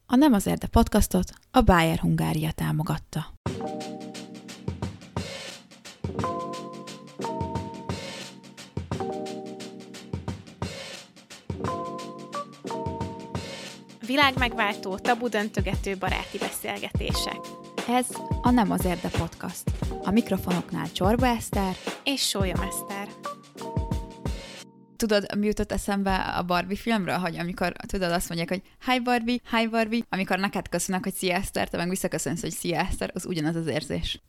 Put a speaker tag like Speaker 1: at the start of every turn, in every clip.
Speaker 1: A Nem az Erde podcastot a Bayer Hungária támogatta.
Speaker 2: Világmegváltó, tabudöntögető baráti beszélgetések.
Speaker 1: Ez a Nem az Erde podcast. A mikrofonoknál Csorba Eszter
Speaker 2: És Sólyom Eszter.
Speaker 1: Tudod, mi jutott eszembe a Barbie filmről, hogy amikor, tudod, azt mondják, hogy hi Barbie, amikor neked köszönök, hogy szia Eszter, te meg visszaköszönsz, hogy szia Eszter, az ugyanaz az érzés.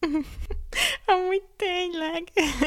Speaker 2: Amúgy tényleg.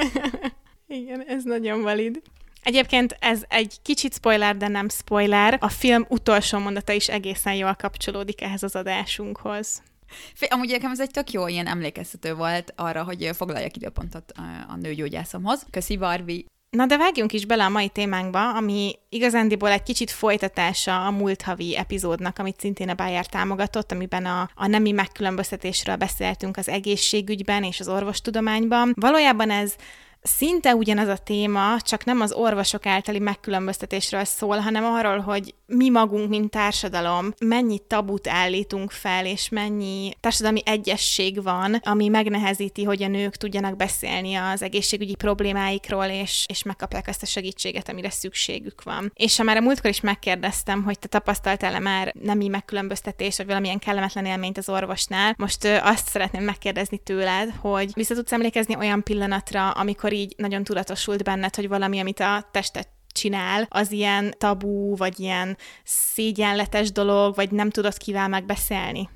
Speaker 2: Igen, ez nagyon valid. Egyébként ez egy kicsit spoiler, de nem spoiler. A film utolsó mondata is egészen jól kapcsolódik ehhez az adásunkhoz.
Speaker 1: Amúgy nekem ez egy tök jó ilyen emlékeztető volt arra, hogy foglaljak időpontot a nőgyógyászomhoz. Köszi, Barbie!
Speaker 2: Na de vágjunk is bele a mai témánkba, ami igazándiból egy kicsit folytatása a múlt havi epizódnak, amit szintén a Bayer támogatott, amiben a nemi megkülönböztetésről beszéltünk az egészségügyben és az orvostudományban. Valójában ez szinte ugyanaz a téma, csak nem az orvosok általi megkülönböztetésről szól, hanem arról, hogy mi magunk, mint társadalom, mennyi tabut állítunk fel, és mennyi társadalmi egyesség van, ami megnehezíti, hogy a nők tudjanak beszélni az egészségügyi problémáikról, és megkapják azt a segítséget, amire szükségük van. És ha már a múltkor is megkérdeztem, hogy te tapasztaltál-e már nemi megkülönböztetést, vagy valamilyen kellemetlen élményt az orvosnál, most azt szeretném megkérdezni tőled, hogy vissza tudsz emlékezni olyan pillanatra, amikor így nagyon tudatosult benned, hogy valami, amit a tested csinál, az ilyen tabú, vagy ilyen szégyenletes dolog, vagy nem tudod kivel megbeszélni?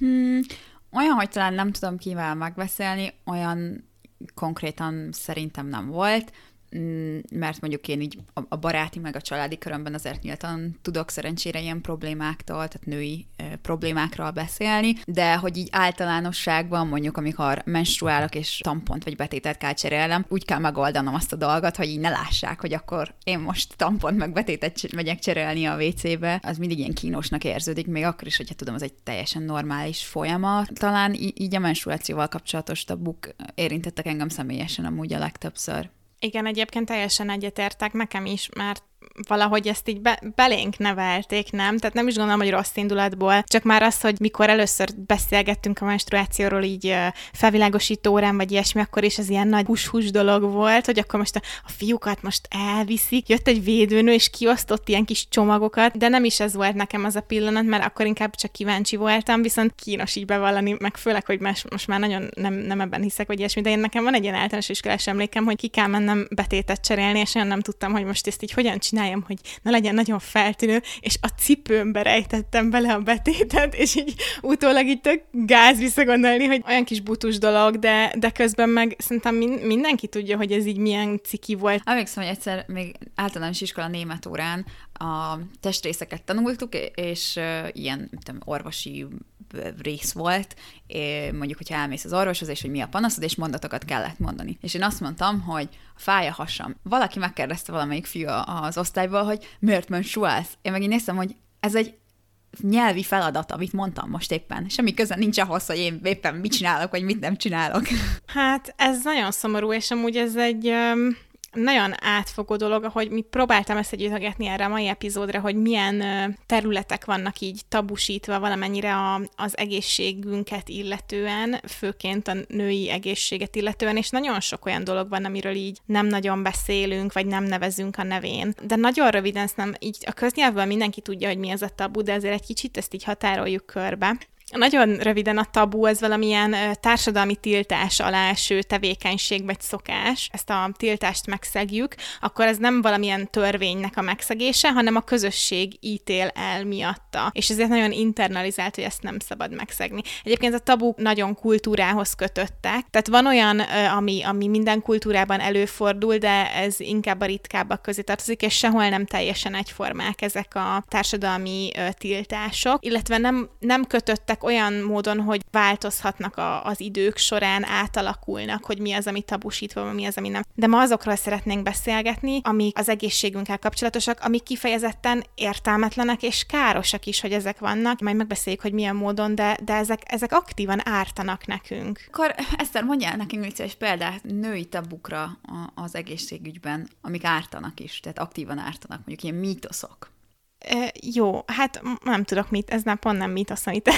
Speaker 1: Olyan, hogy talán nem tudom kivel megbeszélni, olyan konkrétan szerintem nem volt, mert mondjuk én így a baráti meg a családi körömben azért nyíltan tudok szerencsére ilyen problémáktól, tehát női problémákról beszélni, de hogy így általánosságban mondjuk, amikor menstruálok és tampont vagy betétet kell cserélnem, úgy kell megoldanom azt a dolgot, hogy így ne lássák, hogy akkor én most tampont meg betétet megyek cserélni a WC-be. Az mindig ilyen kínosnak érződik, még akkor is, hogyha tudom, az egy teljesen normális folyamat. Talán így a menstruációval kapcsolatos tabuk érintettek engem személyesen amúgy a legtöbbször.
Speaker 2: Igen, egyébként teljesen egyetértek nekem is, mert valahogy ezt így belénk nevelték, nem? Tehát nem is gondolom, hogy rossz indulatból, csak már az, hogy mikor először beszélgettünk a menstruációról így felvilágosító órán, vagy ilyesmi, akkor is az ilyen nagy hús-hús dolog volt, hogy akkor most a fiúkat most elviszik, jött egy védőnő, és kiosztott ilyen kis csomagokat, de nem is ez volt nekem az a pillanat, mert akkor inkább csak kíváncsi voltam, viszont kínos így bevallani, meg főleg, hogy most már nagyon nem ebben hiszek, vagy ilyesmi, de én nekem van egy ilyen általános iskolás emlékem, hogy ki kell mennem betétet cserélni, és olyan nem tudtam, hogy most ezt így hogyan csináljam, hogy ne legyen nagyon feltűnő, és a cipőmbe rejtettem bele a betétet, és így utólag így tök gáz visszagondolni, hogy olyan kis butus dolog, de közben meg szerintem mindenki tudja, hogy ez így milyen ciki volt.
Speaker 1: Emlékszem, hogy egyszer még általános iskola német órán a testrészeket tanultuk, és ilyen orvosi rész volt, mondjuk, hogyha elmész az orvoshoz, és hogy mi a panaszod, és mondatokat kellett mondani. És én azt mondtam, hogy fáj a hasam. Valaki megkérdezte valamelyik fiú az osztályból, hogy miért menstruálsz? Én meg így néztem, hogy ez egy nyelvi feladat, amit mondtam most éppen. Semmi köze nincs ahhoz, hogy én éppen mit csinálok, vagy mit nem csinálok.
Speaker 2: Hát ez nagyon szomorú, és amúgy ez egy nagyon átfogó dolog, ahogy mi próbáltam ezt együttgetni erre a mai epizódra, hogy milyen területek vannak így tabusítva valamennyire az egészségünket illetően, főként a női egészséget illetően, és nagyon sok olyan dolog van, amiről így nem nagyon beszélünk, vagy nem nevezünk a nevén. De nagyon röviden, így a köznyelvben mindenki tudja, hogy mi az a tabu, de azért egy kicsit ezt így határoljuk körbe. Nagyon röviden a tabu az valamilyen társadalmi tiltás alá eső tevékenység vagy szokás. Ezt a tiltást megszegjük, akkor ez nem valamilyen törvénynek a megszegése, hanem a közösség ítél el miatta. És ezért nagyon internalizált, hogy ezt nem szabad megszegni. Egyébként a tabuk nagyon kultúrához kötöttek. Tehát van olyan, ami minden kultúrában előfordul, de ez inkább a ritkábbak közé tartozik, és sehol nem teljesen egyformák ezek a társadalmi tiltások, illetve nem kötöttek olyan módon, hogy változhatnak az idők során, átalakulnak, hogy mi az, ami tabusítva, mi az, ami nem. De ma azokról szeretnénk beszélgetni, amik az egészségünkkel kapcsolatosak, amik kifejezetten értelmetlenek és károsak is, hogy ezek vannak. Majd megbeszéljük, hogy milyen módon, de ezek aktívan ártanak nekünk.
Speaker 1: Akkor Eszter, mondjál nekünk egy példát női tabukra az egészségügyben, amik ártanak is, tehát aktívan ártanak, mondjuk ilyen mítoszok.
Speaker 2: Jó, hát nem tudok mit, ez pont nem mit, azt, amit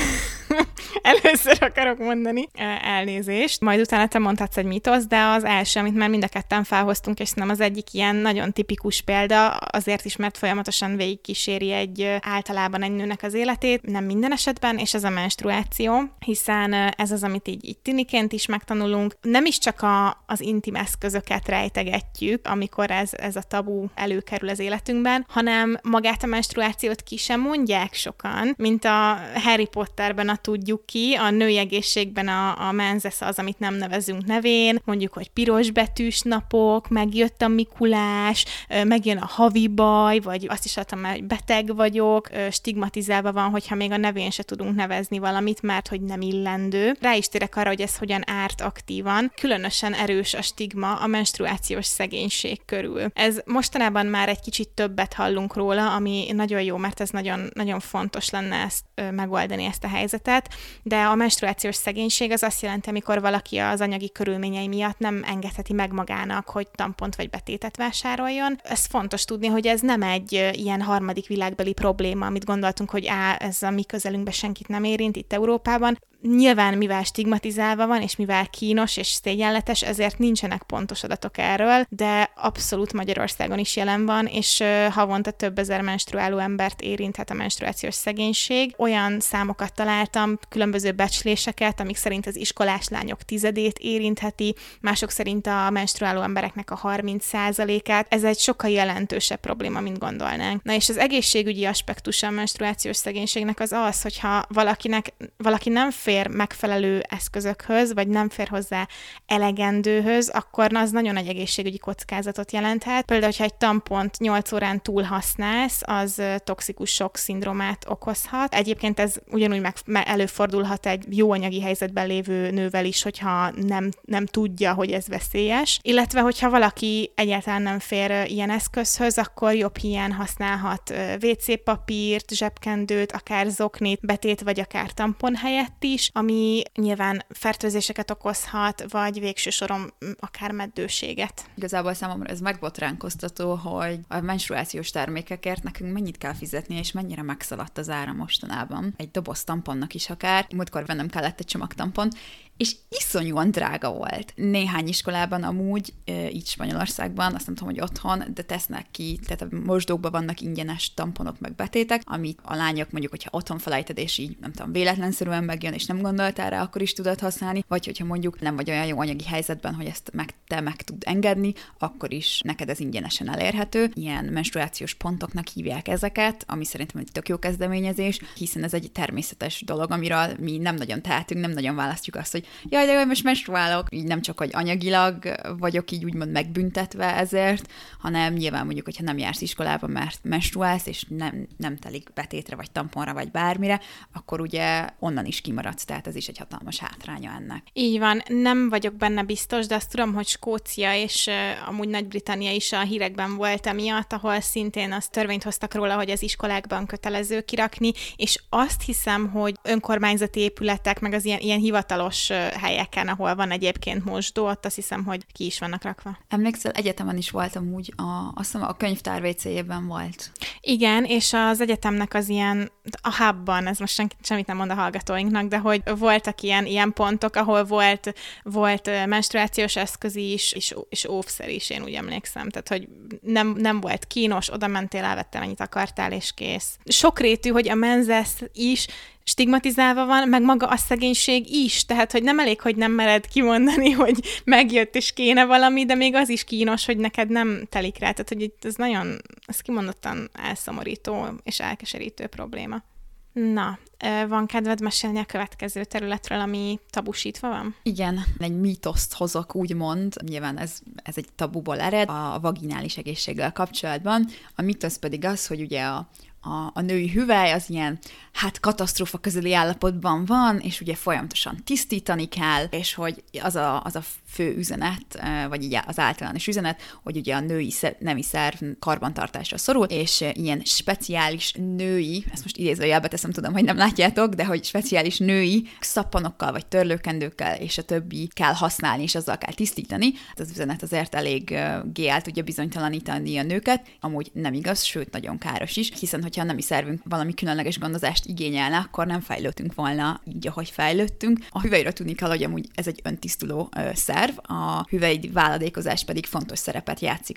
Speaker 2: először akarok mondani. Elnézést. Majd utána te mondhatsz egy mítosz, de az első, amit már mind a ketten felhoztunk, és nem az egyik ilyen nagyon tipikus példa, azért is, mert folyamatosan végigkíséri általában egy nőnek az életét, nem minden esetben, és ez a menstruáció, hiszen ez az, amit így tiniként is megtanulunk. Nem is csak az intim eszközöket rejtegetjük, amikor ez a tabu előkerül az életünkben, hanem magát a menstruációt ki sem mondják sokan, mint a Harry Potterben a tudjuk ki, a női egészségben a menzesz az, amit nem nevezünk nevén, mondjuk, hogy piros betűs napok, megjött a Mikulás, megjön a havi baj, vagy azt is adtam már, hogy beteg vagyok, stigmatizálva van, hogyha még a nevén se tudunk nevezni valamit, mert hogy nem illendő. Rá is térek arra, hogy ez hogyan árt aktívan. Különösen erős a stigma a menstruációs szegénység körül. Ez mostanában már egy kicsit többet hallunk róla, ami nagyon jó, mert ez nagyon, nagyon fontos lenne ezt megoldani, ezt a helyzetet, de a menstruációs szegénység az azt jelenti, amikor valaki az anyagi körülményei miatt nem engedheti meg magának, hogy tampont vagy betétet vásároljon. Ez fontos tudni, hogy ez nem egy ilyen harmadik világbeli probléma, amit gondoltunk, hogy ez a mi közelünkben senkit nem érint itt Európában. Nyilván, mivel stigmatizálva van, és mivel kínos és szégyenletes, ezért nincsenek pontos adatok erről, de abszolút Magyarországon is jelen van, és havonta több ezer menstruáló embert érinthet a menstruációs szegénység. Olyan számokat találtam, különböző becsléseket, amik szerint az iskolás lányok 10%-ét érintheti, mások szerint a menstruáló embereknek a 30%-át. Ez egy sokkal jelentősebb probléma, mint gondolnánk. Na és az egészségügyi aspektusa a menstruációs szegénységnek az, hogyha valaki nem fér megfelelő eszközökhöz, vagy nem fér hozzá elegendőhöz, akkor az nagyon nagy egészségügyi kockázatot jelenthet. Például, hogyha egy tampont 8 órán túl használsz, az toxikus sokk szindrómát okozhat. Egyébként ez ugyanúgy előfordulhat egy jó anyagi helyzetben lévő nővel is, hogyha nem tudja, hogy ez veszélyes. Illetve, hogyha valaki egyáltalán nem fér ilyen eszközhöz, akkor jobb híján használhat WC papírt, zsebkendőt, akár zoknit, betét, vagy akár tampon helyett is, ami nyilván fertőzéseket okozhat, vagy végső soron akár meddőséget.
Speaker 1: Igazából számomra ez megbotránkoztató, hogy a menstruációs termékekért nekünk mennyit kell fizetni, és mennyire megszaladt az ára mostanában. Egy doboz tamponnak is akár. Múltkor vennem kellett egy csomag tampont, és iszonyúan drága volt. Néhány iskolában amúgy, így Spanyolországban, azt nem tudom, hogy otthon, de tesznek ki, tehát a mosdókban vannak ingyenes tamponok meg betétek, amit a lányok mondjuk, hogyha otthon felejted, és így nem tudom, véletlenszerűen megjön, és nem gondoltál rá, akkor is tudod használni, vagy hogyha mondjuk nem vagy olyan jó anyagi helyzetben, hogy ezt te meg tud engedni, akkor is neked ez ingyenesen elérhető. Ilyen menstruációs pontoknak hívják ezeket, ami szerintem egy tök jó kezdeményezés, hiszen ez egy természetes dolog, amiről mi nem nagyon tehetünk, nem nagyon választjuk azt, hogy jaj, de jó, most menstruálok, így nem csak, hogy anyagilag vagyok így úgymond megbüntetve ezért, hanem nyilván mondjuk, hogyha nem jársz iskolába, mert menstruálsz, és nem telik betétre, vagy tamponra, vagy bármire, akkor ugye onnan is kimaradsz, tehát ez is egy hatalmas hátránya ennek.
Speaker 2: Így van, nem vagyok benne biztos, de azt tudom, hogy Skócia és amúgy Nagy-Britannia is a hírekben volt emiatt, ahol szintén azt törvényt hoztak róla, hogy az iskolákban kötelező kirakni, és azt hiszem, hogy önkormányzati épületek, meg az ilyen hivatalos helyeken, ahol van egyébként mosdó, ott azt hiszem, hogy ki is vannak rakva.
Speaker 1: Emlékszel, egyetemen is voltam úgy, azt hiszem a könyvtár WC-jében volt.
Speaker 2: Igen, és az egyetemnek az ilyen, a hubban, ez most semmit nem mond a hallgatóinknak, de hogy voltak ilyen pontok, ahol volt menstruációs eszköz is, és óvszer is, én úgy emlékszem. Tehát, hogy nem volt kínos, oda mentél, elvettem, mennyit akartál, és kész. Sokrétű, hogy a menzesz is stigmatizálva van, meg maga a szegénység is, tehát, hogy nem elég, hogy nem mered kimondani, hogy megjött és kéne valami, de még az is kínos, hogy neked nem telik rá, tehát, hogy ez kimondottan elszomorító és elkeserítő probléma. Na, van kedved mesélni a következő területről, ami tabusítva van?
Speaker 1: Igen, egy mítoszt hozok, úgymond. Nyilván ez egy tabuból ered a vaginális egészséggel kapcsolatban. A mítosz pedig az, hogy ugye a női hüvely az ilyen, katasztrófa közeli állapotban van, és ugye folyamatosan tisztítani kell, és hogy az a fő üzenet, vagy így az általános üzenet, hogy ugye a női nemi szerv karbantartásra szorul, és ilyen speciális női, ezt most idézőjelbe teszem, tudom, hogy nem látjátok, de hogy speciális női szappanokkal, vagy törlőkendőkkel, és a többi kell használni, és azzal kell tisztítani. Az üzenet azért elég el tudja bizonytalanítani a nőket, amúgy nem igaz, sőt, nagyon káros is, hiszen hogyha a nemi szervünk valami különleges gondozást igényelne, akkor nem fejlődtünk volna így, ahogy fejlődtünk. A hüvelyről tudni kell, hogy amúgy ez egy öntisztuló szerv, a hüvely váladékozás pedig fontos szerepet játszik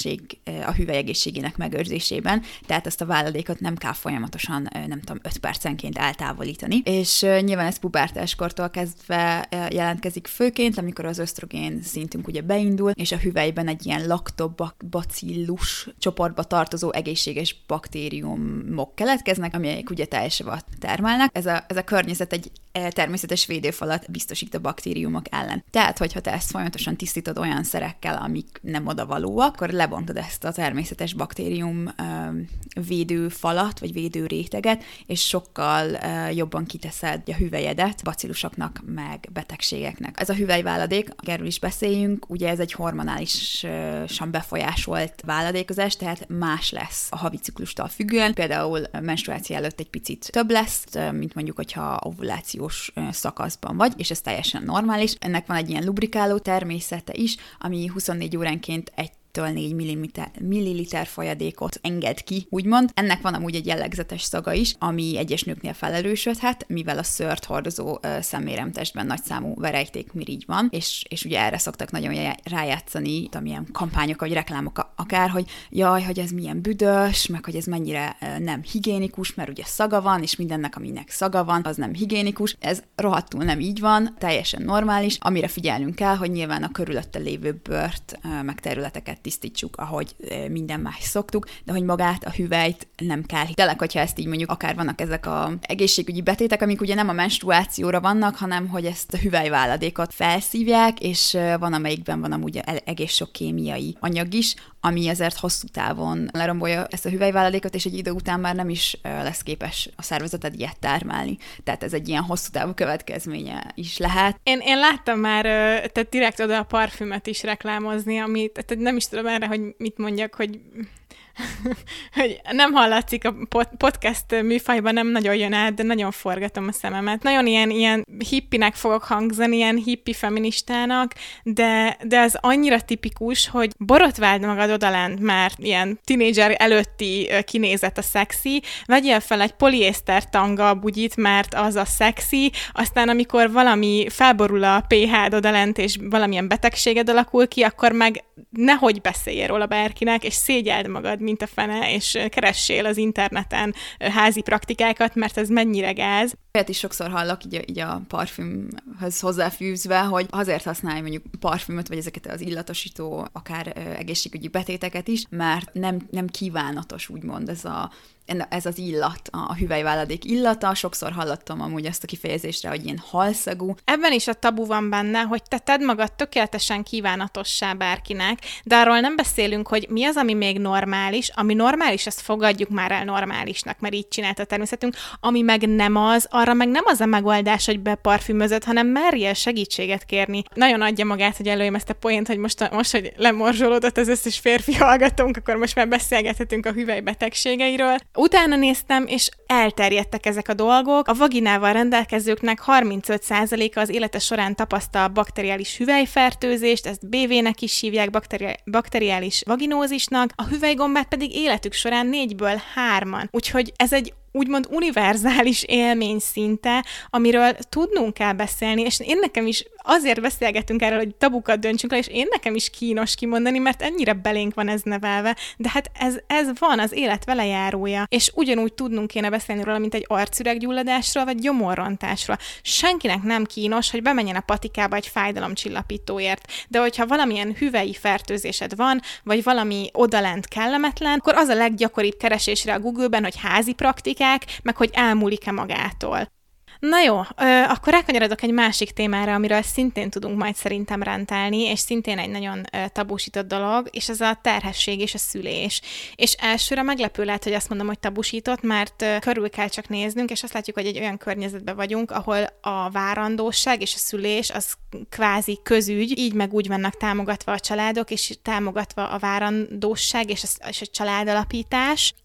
Speaker 1: a hüvely egészségének megőrzésében, tehát ezt a váladékot nem kell folyamatosan, 5 percenként eltávolítani. És nyilván ez pubertáskortól kezdve jelentkezik főként, amikor az ösztrogén szintünk ugye beindul, és a hüvelyben egy ilyen lactobacillus csoportba tartozó egészséges baktériumok keletkeznek, amelyek ugye teljesavat termelnek. Ez a környezet egy természetes védőfalat biztosít a baktériumok ellen. Tehát, hogyha te ezt folyamatosan tisztítod olyan szerekkel, amik nem odavalóak, akkor lebontod ezt a természetes baktérium védőfalat, vagy védőréteget, és sokkal jobban kiteszed a hüvelyedet bacillusoknak, meg betegségeknek. Ez a hüvelyváladék, erről is beszéljünk, ugye ez egy hormonálisan befolyásolt váladékozás, tehát más lesz a havi ciklustól függően. Például menstruáció előtt egy picit több lesz, mint mondjuk, hogyha ovulációs szakaszban vagy, és ez teljesen normális. Ennek van egy ilyen lubrikáló természete is, ami 24 óránként 1-4 milliliter folyadékot enged ki, úgymond. Ennek van amúgy egy jellegzetes szaga is, ami egyes nőknél felerősödhet, mivel a szőrt hordozó szeméremtestben nagyszámú verejtékmirigy van, és ugye erre szoktak nagyon rájátszani, amilyen kampányok vagy reklámok akár, hogy jaj, hogy ez milyen büdös, meg hogy ez mennyire nem higiénikus, mert ugye szaga van, és mindennek, aminek szaga van, az nem higiénikus. Ez rohadtul nem így van, teljesen normális. Amire figyelnünk kell, hogy nyilván a körülötte lévő bőrt, meg területeket tisztítsuk, ahogy minden más szoktuk, de hogy magát, a hüvelyt nem kell. Tényleg, hogyha ezt így mondjuk, akár vannak ezek az egészségügyi betétek, amik ugye nem a menstruációra vannak, hanem hogy ezt a hüvelyváladékot felszívják, és van, amelyikben van amúgy egész sok kémiai anyag is, ami ezért hosszú távon lerombolja ezt a hüvelyváladékot, és egy idő után már nem is lesz képes a szervezeted ilyet termelni. Tehát ez egy ilyen hosszú távú következménye is lehet.
Speaker 2: Én láttam már, tehát direkt oda a parfümöt is reklámozni, amit tehát nem is tudom erre, hogy mit mondjak, hogy hogy nem hallatszik a podcast műfajban, nem nagyon jön át, de nagyon forgatom a szememet. Nagyon ilyen hippinek fogok hangzani, ilyen hippi feministának, de az annyira tipikus, hogy borotváld magad odalent, mert ilyen tinédzser előtti kinézet a szexi, vegyél fel egy poliészter tanga bugyit, mert az a szexi, aztán amikor valami felborul a pH-d odalent, és valamilyen betegséged alakul ki, akkor meg nehogy beszéljél róla bárkinek, és szégyeld magad, mint a fene, és keressél az interneten házi praktikákat, mert ez mennyire gáz.
Speaker 1: Olyat is sokszor hallok így a parfümhöz hozzáfűzve, hogy azért használj mondjuk parfümöt, vagy ezeket az illatosító, akár egészségügyi betéteket is, mert nem kívánatos, úgymond ez az illat, a hüvelyváladék illata. Sokszor hallottam amúgy azt a kifejezésre, hogy ilyen halszagú.
Speaker 2: Ebben is a tabu van benne, hogy te tedd magad tökéletesen kívánatossá bárkinek, de arról nem beszélünk, hogy mi az, ami még normális. Ami normális, azt fogadjuk már el normálisnak, mert így csinálta a természetünk. Ami meg nem az, arra meg nem az a megoldás, hogy beparfümözöd, hanem merjél segítséget kérni. Nagyon adja magát, hogy előjem ezt a poént, hogy most hogy lemorzsolódott az összes férfi hallgatónk, akkor most már beszélgethetünk a hüvelybetegségeiről. Utána néztem, és elterjedtek ezek a dolgok. A vaginával rendelkezőknek 35%-a az élete során tapasztal bakteriális hüvelyfertőzést, ezt BV-nek is hívják, bakteriális vaginózisnak, a hüvelygombát pedig életük során 4-ből 3-an. Úgyhogy ez egy úgymond univerzális élmény szinte, amiről tudnunk kell beszélni, és én nekem is azért beszélgetünk erről, hogy tabukat döntsünk le, és én nekem is kínos kimondani, mert ennyire belénk van ez nevelve, de hát ez van, az élet velejárója, és ugyanúgy tudnunk kéne beszélni róla, mint egy arcüreggyulladásról, vagy gyomorrontásról. Senkinek nem kínos, hogy bemenjen a patikába egy fájdalomcsillapítóért, de hogyha valamilyen hüvelyi fertőzésed van, vagy valami odalent kellemetlen, akkor az a leggyakoribb keresésre a Google-ben, hogy házi praktikák, meg hogy elmúlik-e magától. Na jó, akkor rákanyarodok egy másik témára, amiről szintén tudunk majd szerintem rentálni, és szintén egy nagyon tabusított dolog, és ez a terhesség és a szülés. És elsőre meglepő lehet, hogy azt mondom, hogy tabusított, mert körül kell csak néznünk, és azt látjuk, hogy egy olyan környezetben vagyunk, ahol a várandóság és a szülés az kvázi közügy, így meg úgy vannak támogatva a családok, és támogatva a várandóság és a családalapítás.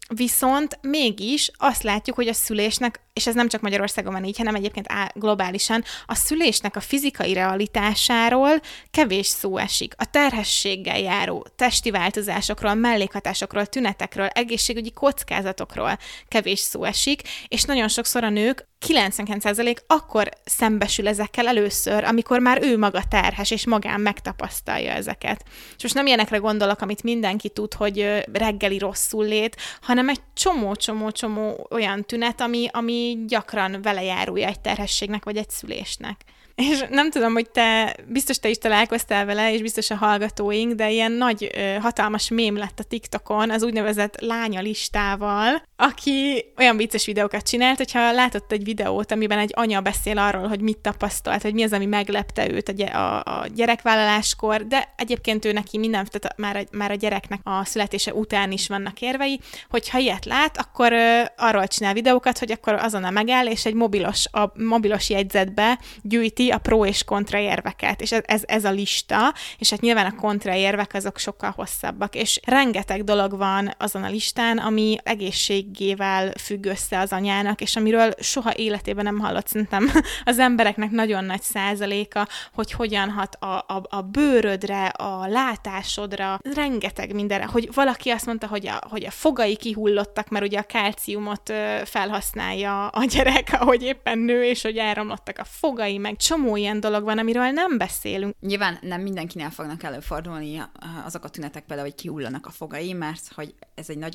Speaker 2: Viszont mégis azt látjuk, hogy a szülésnek, és ez nem csak Magyarországon van így, hanem egyébként globálisan, a szülésnek a fizikai realitásáról kevés szó esik. A terhességgel járó testi változásokról, mellékhatásokról, tünetekről, egészségügyi kockázatokról kevés szó esik, és nagyon sokszor a nők 99% akkor szembesül ezekkel először, amikor már ő maga terhes, és magán megtapasztalja ezeket. És most nem ilyenekre gondolok, amit mindenki tud, hogy reggeli rosszul lét, hanem egy csomó olyan tünet, ami gyakran vele járulja egy terhességnek, vagy egy szülésnek. És nem tudom, hogy biztos te is találkoztál vele, és biztos a hallgatóink, de ilyen nagy, hatalmas mém lett a TikTokon az úgynevezett lánya listával, aki olyan vicces videókat csinált, hogyha látott egy videót, amiben egy anya beszél arról, hogy mit tapasztalt, hogy mi az, ami meglepte őt a gyerekvállaláskor, de egyébként ő neki minden, tehát már a gyereknek a születése után is vannak érvei, hogyha ilyet lát, akkor arról csinál videókat, hogy akkor azonnal megáll, és egy mobilos jegyzetbe gyűjti a pro és kontra érveket, és ez a lista, és hát nyilván a kontra érvek azok sokkal hosszabbak, és rengeteg dolog van azon a listán, ami egészségével függ össze az anyának, és amiről soha életében nem hallott szerintem az embereknek nagyon nagy százaléka, hogy hogyan hat a bőrödre, a látásodra, rengeteg mindenre, hogy valaki azt mondta, hogy a fogai kihullottak, mert ugye a kálciumot felhasználja a gyerek, ahogy éppen nő, és hogy elromlottak a fogai, meg csomó ilyen dolog van, amiről nem beszélünk.
Speaker 1: Nyilván nem mindenkinél fognak előfordulni azok a tünetek például, hogy kihullanak a fogai, mert hogy ez egy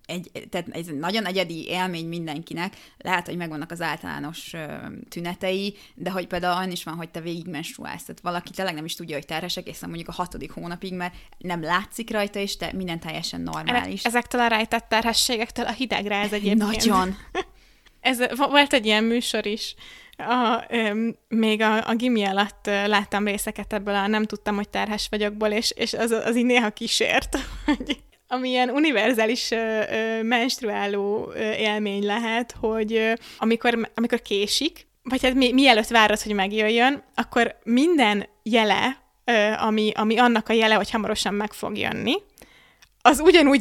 Speaker 1: nagyon egyedi élmény mindenkinek. Lehet, hogy megvannak az általános tünetei, de hogy például olyan is van, hogy te végig menstruálsz. Tehát valaki tényleg nem is tudja, hogy terhes egészen mondjuk a 6. hónapig, mert nem látszik rajta, és te minden teljesen normális.
Speaker 2: Ezektől a rejtett terhességektől a hidegráz egyébként.
Speaker 1: Nagyon.
Speaker 2: Volt egy ilyen műsor is. Még a gimi alatt láttam részeket ebből nem tudtam, hogy terhes vagyokból, és az így néha kísért, ami ilyen univerzális menstruáló élmény lehet, hogy amikor késik, vagy hát mielőtt várod, hogy megjöjjön, akkor minden jele, ami annak a jele, hogy hamarosan meg fog jönni, az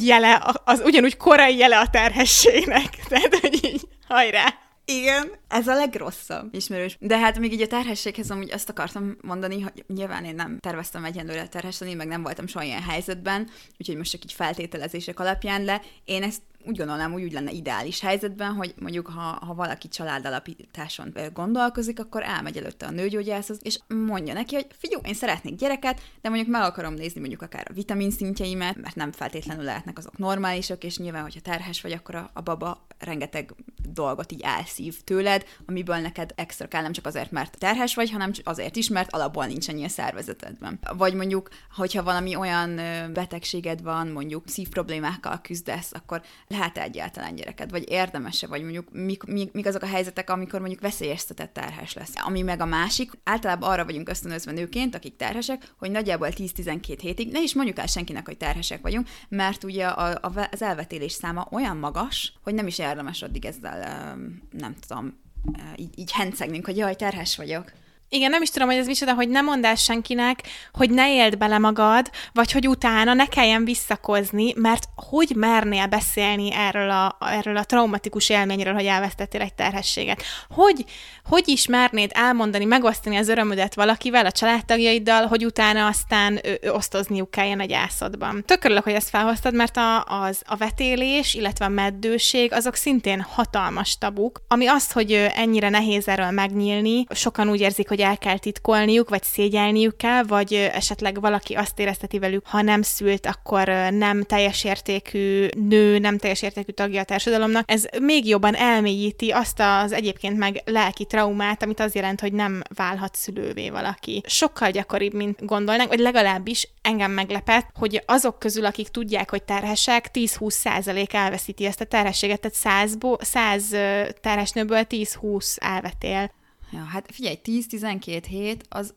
Speaker 2: ugyanúgy korai jele a terhességnek. Tehát, hogy így, hajrá!
Speaker 1: Igen, ez a legrosszabb ismerős. De hát még így a terhességhez amúgy azt akartam mondani, hogy nyilván én nem terveztem egyenlőre terhes lenni, meg nem voltam soha ilyen helyzetben, úgyhogy most csak így feltételezések alapján, de én ezt úgy gondolom, úgy lenne ideális helyzetben, hogy mondjuk, ha valaki családalapításon gondolkozik, akkor elmegy előtte a nőgyógyászhoz, és mondja neki, hogy figyelj, én szeretnék gyereket, de mondjuk meg akarom nézni mondjuk akár a vitamin szintjeimet, mert nem feltétlenül lehetnek azok normálisak, és nyilván, hogyha terhes vagy, akkor a baba rengeteg dolgot így elszív tőled, amiből neked extra kell, nem csak azért, mert terhes vagy, hanem azért is, mert alapból nincs ennyi a szervezetedben. Vagy mondjuk, hogyha valami olyan betegséged van, mondjuk szívproblémákkal küzdesz, akkor lehet egyáltalán gyereket, vagy érdemese, vagy mondjuk mik azok a helyzetek, amikor mondjuk veszélyeztetett terhes lesz. Ami meg a másik, általában arra vagyunk ösztönözve nőként, akik terhesek, hogy nagyjából 10-12 hétig, ne is mondjuk el senkinek, hogy terhesek vagyunk, mert ugye az elvetélés száma olyan magas, hogy nem is érdemes addig ezzel, nem tudom, így hencegnünk, hogy jaj, terhes vagyok.
Speaker 2: Igen, nem is tudom, hogy ez micsoda, hogy ne mondd el senkinek, hogy ne éld bele magad, vagy hogy utána ne kelljen visszakozni, mert hogy mernél beszélni erről a traumatikus élményről, hogy elvesztettél egy terhességet? Hogy is mernéd elmondani, megosztani az örömödet valakivel, a családtagjaiddal, hogy utána aztán osztozniuk kelljen a gyászodban? Tök örülök, hogy ezt felhoztad, mert a vetélés, illetve a meddőség, azok szintén hatalmas tabuk, ami azt, hogy ennyire nehéz erről megnyílni, sokan úgy érzik, hogy el kell titkolniuk, vagy szégyelniük kell, vagy esetleg valaki azt érezteti velük, ha nem szült, akkor nem teljes értékű nő, nem teljes értékű tagja a társadalomnak. Ez még jobban elmélyíti azt az egyébként meg lelki traumát, amit az jelent, hogy nem válhat szülővé valaki. Sokkal gyakoribb, mint gondolnánk, vagy legalábbis engem meglepett, hogy azok közül, akik tudják, hogy terhesek, 10-20% elveszíti ezt a terhességet, tehát 100 terhesnőből 10-20 elvetél.
Speaker 1: Ja, hát figyelj, 10-12 hét, az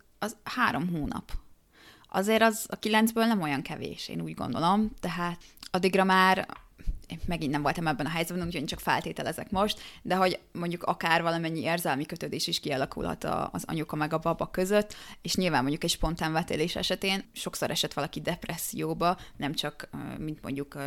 Speaker 1: 3 hónap. Azért az a 9-ből nem olyan kevés, én úgy gondolom, tehát addigra már megint nem voltam ebben a helyzetben, úgyhogy csak feltételezek most, de hogy mondjuk akár valamennyi érzelmi kötődés is kialakulhat az anyuka meg a baba között, és nyilván mondjuk egy spontán vetélés esetén sokszor esett valaki depresszióba, nem csak, mint mondjuk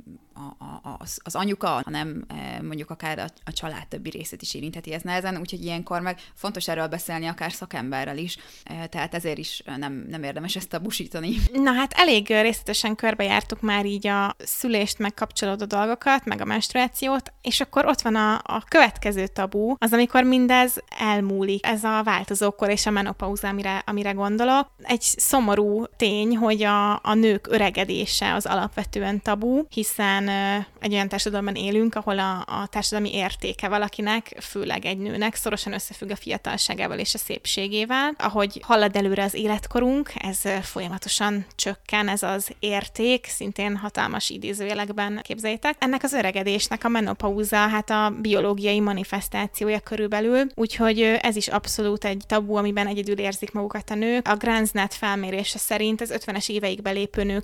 Speaker 1: az anyuka, hanem mondjuk akár a család többi részét is érintheti ez nehezen, úgyhogy ilyenkor meg fontos erről beszélni akár szakemberrel is, tehát ezért is nem érdemes ezt tabusítani.
Speaker 2: Na hát elég részletesen körbejártuk már így a szülést megkapcsolódó dolgokat, meg a menstruációt, és akkor ott van a következő tabu, az amikor mindez elmúlik. Ez a változókor és a menopauza, amire gondolok. Egy szomorú tény, hogy a nők öregedése az alapvetően tabu, hiszen egy olyan társadalomban élünk, ahol a társadalmi értéke valakinek, főleg egy nőnek szorosan összefügg a fiatalságával és a szépségével. Ahogy halad előre az életkorunk, ez folyamatosan csökken, ez az érték, szintén hatalmas idézőjelekben képzeljétek. Ennek az öregedésnek a menopauza, hát a biológiai manifestációja körülbelül, úgyhogy ez is abszolút egy tabu, amiben egyedül érzik magukat a nők. A Granznet felmérése szerint az 50-es éveikbe lépő nők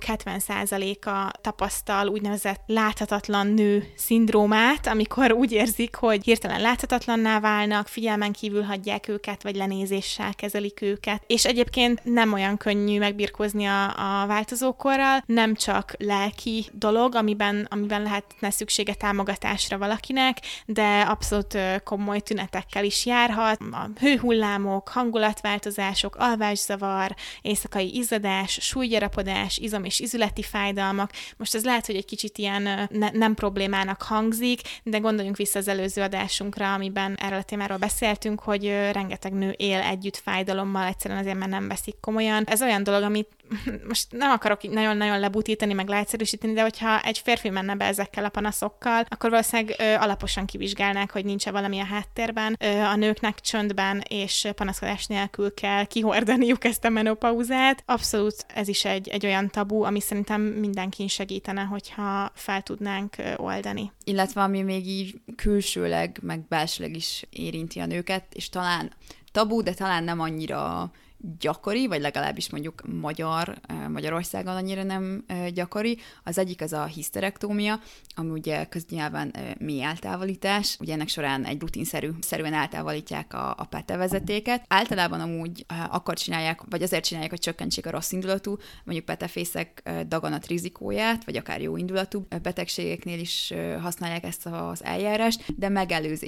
Speaker 2: 70%-a tapasztal úgynevezett láthatatlan nő szindrómát, amikor úgy érzik, hogy hirtelen láthatatlanná válnak, figyelmen kívül hagyják őket, vagy lenézéssel kezelik őket. És egyébként nem olyan könnyű megbirkózni a változókorral, nem csak lelki dolog, amiben lehetne szüksége támogatásra valakinek, de abszolút komoly tünetekkel is járhat. A hőhullámok, hangulatváltozások, alvászavar, éjszakai izzadás, súlygyarapodás, izom- és izületi fájdalmak. Most ez lehet, hogy egy kicsit ilyen nem problémának hangzik, de gondoljunk vissza az előző adásunkra, amiben erről a témáról beszéltünk, hogy rengeteg nő él együtt fájdalommal, egyszerűen azért, mert nem veszik komolyan. Ez olyan dolog, amit most nem akarok nagyon-nagyon lebutítani, meg leegyszerűsíteni, de hogyha egy férfi menne be ezekkel a panaszokkal, akkor valószínűleg alaposan kivizsgálnák, hogy nincs-e valami a háttérben. A nőknek csöndben és panaszkodás nélkül kell kihordaniuk ezt a menopauzát. Abszolút ez is egy olyan tabu, ami szerintem mindenkin segítene, hogyha fel tudnánk oldani.
Speaker 1: Illetve ami még így külsőleg, meg belsőleg is érinti a nőket, és talán tabu, de talán nem annyira gyakori, vagy legalábbis mondjuk Magyarországon annyira nem gyakori. Az egyik az a hiszterektómia, ami ugye köznyelven mély eltávolítás. Ugye ennek során egy rutinszerűen eltávolítják a petevezetéket. Általában amúgy akkor csinálják, vagy azért csinálják, hogy csökkentsék a rossz indulatú, mondjuk petefészek daganat rizikóját, vagy akár jó indulatú betegségeknél is használják ezt az eljárást, de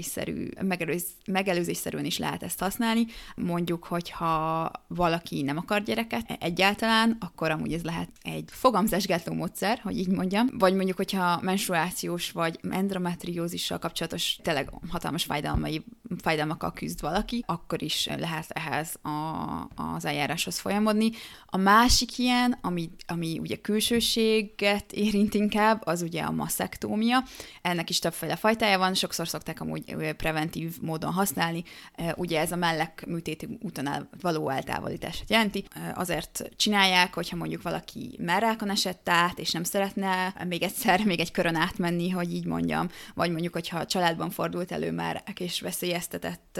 Speaker 1: megelőzésszerűen is lehet ezt használni. Mondjuk, hogyha valaki nem akar gyereket egyáltalán, akkor amúgy ez lehet egy fogamzásgátló módszer, hogy így mondjam. Vagy mondjuk, hogyha menstruációs vagy endometriózissal kapcsolatos tényleg hatalmas fájdalmakkal küzd valaki, akkor is lehet ehhez az eljáráshoz folyamodni. A másik ilyen, ami ugye külsőséget érint inkább, az ugye a maszektómia. Ennek is többféle fajtája van, sokszor szokták amúgy preventív módon használni. Ugye ez a mellek műtéti úton való eltávolítását jelenti. Azért csinálják, hogyha mondjuk valaki merrákon esett át, és nem szeretne még egy körön átmenni, hogy így mondjam, vagy mondjuk, hogyha a családban fordult elő merrák, és veszélyeztetett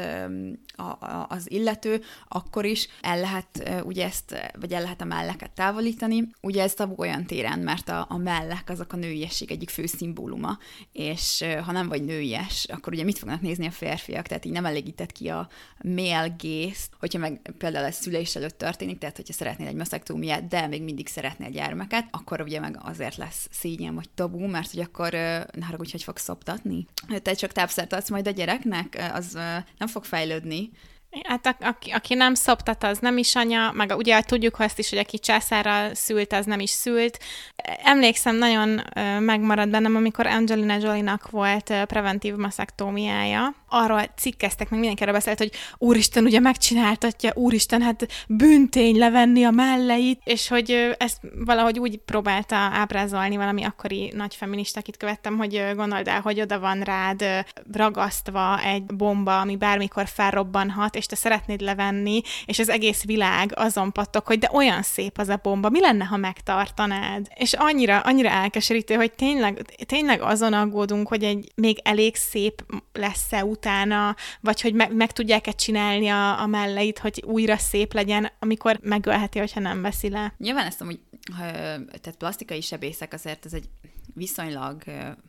Speaker 1: az illető, akkor is el lehet a melleket távolítani. Ugye ez tabu olyan téren, mert a mellek azok a nőiesség egyik fő szimbóluma, és ha nem vagy nőies, akkor ugye mit fognak nézni a férfiak, tehát így nem elégített ki a male gaze, hogyha meg például ez szülés előtt történik, tehát hogyha szeretnél egy maszektómiát, de még mindig szeretnél gyermeket, akkor ugye meg azért lesz szégyen vagy tabu, mert hogy akkor ne haragudj, hogy fogsz szoptatni. Te csak tápszert adsz majd a gyereknek, az nem fog fejlődni.
Speaker 2: Hát aki nem szoptat, az nem is anya, meg ugye tudjuk azt is, hogy aki császárral szült, az nem is szült. Emlékszem, nagyon megmaradt bennem, amikor Angelina Jolie-nak volt preventív maszektómiája. Arról cikkeztek, meg mindenki arra beszélt, hogy úristen, ugye megcsináltatja, úristen, hát bűntény levenni a melleit, és hogy ezt valahogy úgy próbálta ábrázolni valami akkori nagy feminista, akit követtem, hogy gondold el, hogy oda van rád ragasztva egy bomba, ami bármikor felrobbanhat, és te szeretnéd levenni, és az egész világ azon pattog, hogy de olyan szép az a bomba, mi lenne, ha megtartanád? És annyira elkeserítő, hogy tényleg azon aggódunk, hogy még elég szép lesz-e utána, vagy hogy meg tudják-e csinálni a melleit, hogy újra szép legyen, amikor megölheti, hogyha nem veszi le.
Speaker 1: Nyilván ezt amúgy, tehát plastikai sebészek azért ez egy viszonylag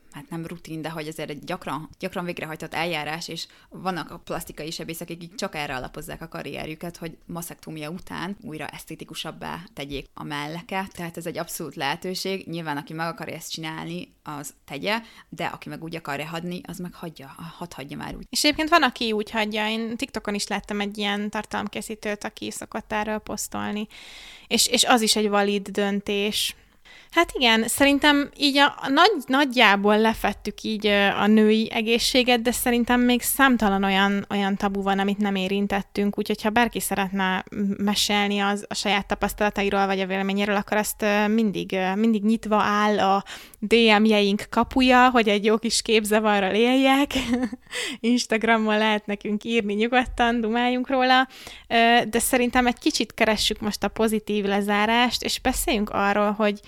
Speaker 1: hát nem rutin, de hogy azért egy gyakran végrehajtott eljárás, és vannak a plastikai sebészek, akik csak erre alapozzák a karrierjüket, hogy maszektómia után újra esztétikusabbá tegyék a melleket, tehát ez egy abszolút lehetőség. Nyilván, aki meg akarja ezt csinálni, az tegye, de aki meg úgy akarja hagyni, az meg hagyja már úgy.
Speaker 2: És egyébként van, aki úgy hagyja, én TikTokon is láttam egy ilyen tartalomkészítőt, aki szokott erről posztolni, és az is egy valid döntés. Hát igen, szerintem így nagyjából lefettük így a női egészséget, de szerintem még számtalan olyan tabu van, amit nem érintettünk, úgyhogy ha bárki szeretne mesélni a saját tapasztalatairól, vagy a véleményéről, akkor azt mindig nyitva áll a DM-jeink kapuja, hogy egy jó kis képzavarral éljek. Instagramon lehet nekünk írni nyugodtan, dumáljunk róla, de szerintem egy kicsit keressük most a pozitív lezárást, és beszéljünk arról, hogy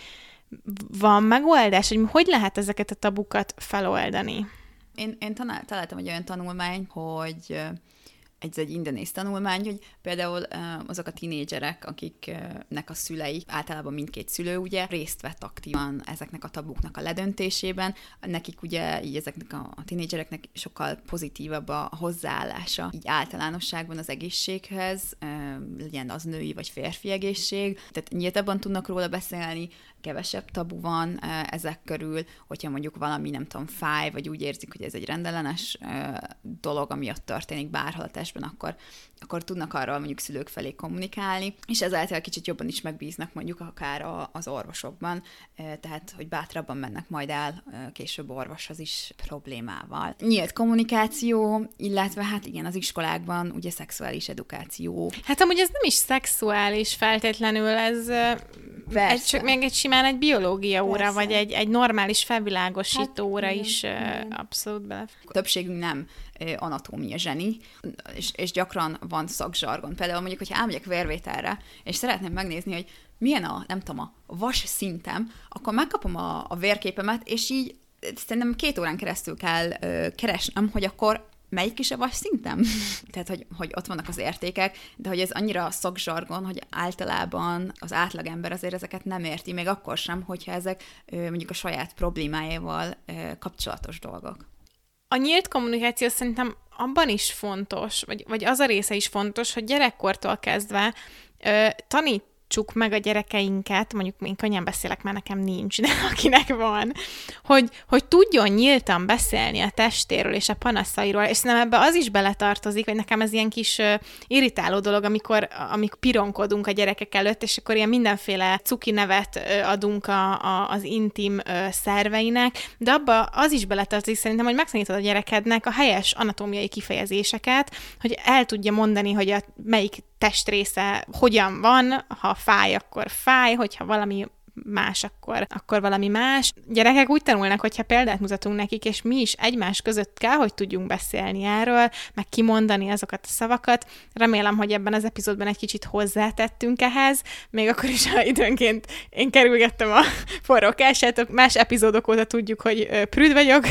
Speaker 2: van megoldás, hogy lehet ezeket a tabukat feloldani?
Speaker 1: Én találtam egy olyan tanulmányt, hogy ez egy indonéz tanulmány, hogy például azok a tinédzserek, akiknek a szülei, általában mindkét szülő ugye részt vett aktívan ezeknek a tabuknak a ledöntésében, nekik ugye így ezeknek a tinédzsereknek sokkal pozitívabb a hozzáállása így általánosságban az egészséghez, legyen az női vagy férfi egészség, tehát nyíltabban tudnak róla beszélni, kevesebb tabu van ezek körül, hogyha mondjuk valami, nem tudom, fáj, vagy úgy érzik, hogy ez egy rendellenes dolog, ami ott történik bárhol a testben, akkor tudnak arról mondjuk szülők felé kommunikálni, és ezáltal kicsit jobban is megbíznak mondjuk akár az orvosokban, tehát hogy bátrabban mennek majd el később orvoshoz is problémával. Nyílt kommunikáció, illetve hát igen, az iskolákban ugye szexuális edukáció.
Speaker 2: Hát amúgy ez nem is szexuális feltétlenül, ez csak még simán egy biológia óra, persze, vagy egy normális felvilágosító óra is abszolút bele.
Speaker 1: Többségünk nem anatómia zseni, és gyakran van szakzsargon. Például mondjuk, hogyha elmegyek vérvételre, és szeretném megnézni, hogy milyen a vas szintem, akkor megkapom a vérképemet, és így szerintem 2 órán keresztül kell keresnem, hogy akkor melyik is a vas szintem? Tehát, hogy ott vannak az értékek, de hogy ez annyira szakzsargon, hogy általában az átlagember azért ezeket nem érti, még akkor sem, hogyha ezek mondjuk a saját problémájával kapcsolatos dolgok.
Speaker 2: A nyílt kommunikáció szerintem abban is fontos, vagy az a része is fontos, hogy gyerekkortól kezdve tanítsuk meg a gyerekeinket, mondjuk én könnyen beszélek, mert nekem nincs, de akinek van, hogy tudjon nyíltan beszélni a testéről és a panaszairól, és szerintem ebbe az is beletartozik, hogy nekem ez ilyen kis irritáló dolog, amikor pironkodunk a gyerekek előtt, és akkor ilyen mindenféle cuki nevet adunk az intim szerveinek, de abba az is beletartozik szerintem, hogy megtanítod a gyerekednek a helyes anatómiai kifejezéseket, hogy el tudja mondani, hogy melyik testrésze hogyan van, ha fáj, akkor fáj, hogyha valami más, akkor valami más. Gyerekek úgy tanulnak, hogyha példát mutatunk nekik, és mi is egymás között kell, hogy tudjunk beszélni erről, meg kimondani azokat a szavakat. Remélem, hogy ebben az epizódban egy kicsit hozzátettünk ehhez, még akkor is, ha időnként én kerülgettem a forrókását, más epizódok óta tudjuk, hogy prűd vagyok,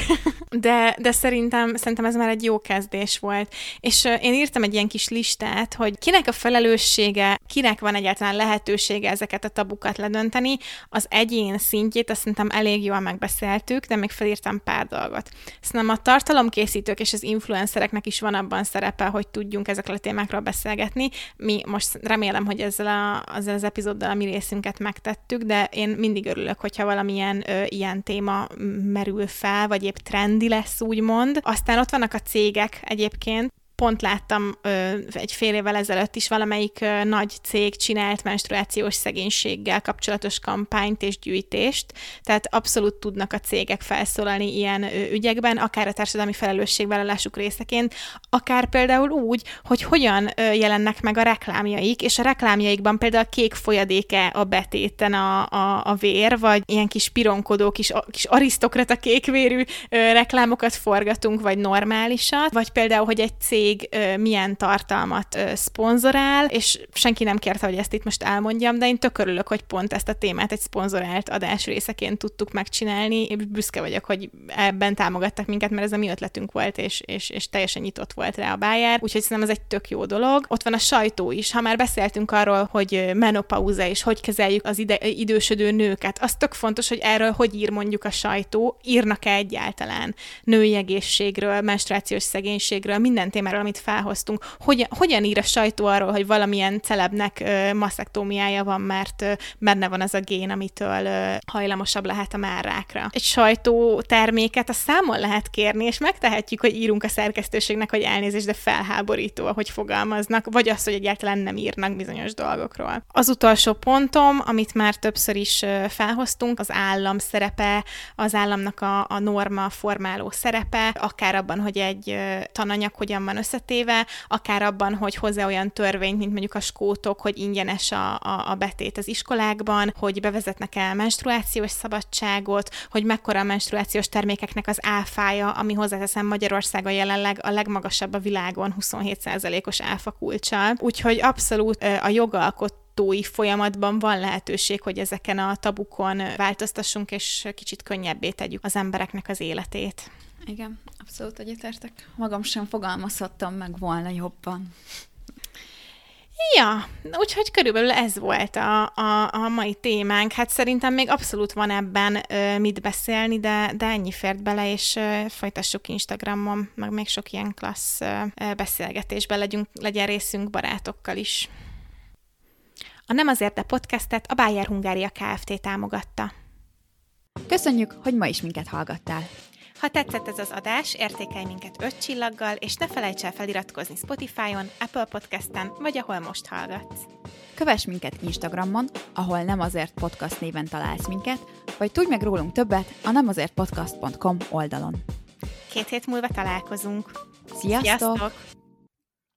Speaker 2: de szerintem ez már egy jó kezdés volt. És én írtam egy ilyen kis listát, hogy kinek a felelőssége, kinek van egyáltalán lehetősége ezeket a tabukat ledönteni. Az egyén szintjét azt szerintem elég jól megbeszéltük, de még felírtam pár dolgot. Szerintem a tartalomkészítők és az influencereknek is van abban szerepe, hogy tudjunk ezekről a témákról beszélgetni. Mi most remélem, hogy ezzel az epizóddal a mi részünket megtettük, de én mindig örülök, hogyha valamilyen ilyen téma merül fel, vagy épp trendi lesz, úgymond. Aztán ott vannak a cégek egyébként. Pont láttam egy fél évvel ezelőtt is valamelyik nagy cég csinált menstruációs szegénységgel kapcsolatos kampányt és gyűjtést, tehát abszolút tudnak a cégek felszólalni ilyen ügyekben, akár a társadalmi felelősségvállalásuk részeként, akár például úgy, hogy hogyan jelennek meg a reklámjaik, és a reklámjaikban például kék folyadéke a betéten a vér, vagy ilyen kis pironkodó, kis arisztokrata kékvérű reklámokat forgatunk, vagy normálisat, vagy például, hogy egy cég cég milyen tartalmat szponzorál, és senki nem kérte, hogy ezt itt most elmondjam, de én tök örülök, hogy pont ezt a témát egy szponzorált adás részeként tudtuk megcsinálni, és büszke vagyok, hogy ebben támogattak minket, mert ez a mi ötletünk volt, és teljesen nyitott volt rá a Bayer, úgyhogy szerintem ez egy tök jó dolog. Ott van a sajtó is. Ha már beszéltünk arról, hogy menopauza és hogy kezeljük az idősödő nőket, az tök fontos, hogy erről hogy ír mondjuk a sajtó, írnak-e egyáltalán női egészségről, menstruációs szegénységről, minden témáról, amit felhoztunk. Hogyan ír a sajtó arról, hogy valamilyen celebnek maszektómiája van, mert benne van az a gén, amitől hajlamosabb lehet a márrákra. Egy sajtóterméket a számon lehet kérni, és megtehetjük, hogy írunk a szerkesztőségnek, hogy elnézést, de felháborító, ahogy fogalmaznak, vagy az, hogy egyáltalán nem írnak bizonyos dolgokról. Az utolsó pontom, amit már többször is felhoztunk, az állam szerepe, az államnak a norma formáló szerepe, akár abban, hogy egy tananyag hogyan van összetéve, akár abban, hogy hozzá olyan törvényt, mint mondjuk a skótok, hogy ingyenes a betét az iskolákban, hogy bevezetnek el menstruációs szabadságot, hogy mekkora a menstruációs termékeknek az áfája, ami hozzáteszem Magyarországon jelenleg a legmagasabb a világon, 27%-os áfa kulccsal. Úgyhogy abszolút a jogalkotói folyamatban van lehetőség, hogy ezeken a tabukon változtassunk, és kicsit könnyebbé tegyük az embereknek az életét.
Speaker 1: Igen, abszolút egyetértek. Magam sem fogalmazhattam meg volna jobban.
Speaker 2: Ja, úgyhogy körülbelül ez volt a mai témánk. Hát szerintem még abszolút van ebben mit beszélni, de ennyi fért bele, és folytassuk Instagramon, meg még sok ilyen klassz beszélgetésben legyen részünk barátokkal is. A Nem azért, de podcastet a Bayer Hungária Kft. Támogatta.
Speaker 1: Köszönjük, hogy ma is minket hallgattál.
Speaker 2: Ha tetszett ez az adás, értékelj minket 5 csillaggal, és ne felejts el feliratkozni Spotify-on, Apple Podcasten, vagy ahol most hallgatsz.
Speaker 1: Kövess minket Instagramon, ahol Nem azért podcast néven találsz minket, vagy tudj meg rólunk többet a nemazértpodcast.com oldalon.
Speaker 2: 2 hét múlva találkozunk.
Speaker 1: Sziasztok!
Speaker 2: Sziasztok!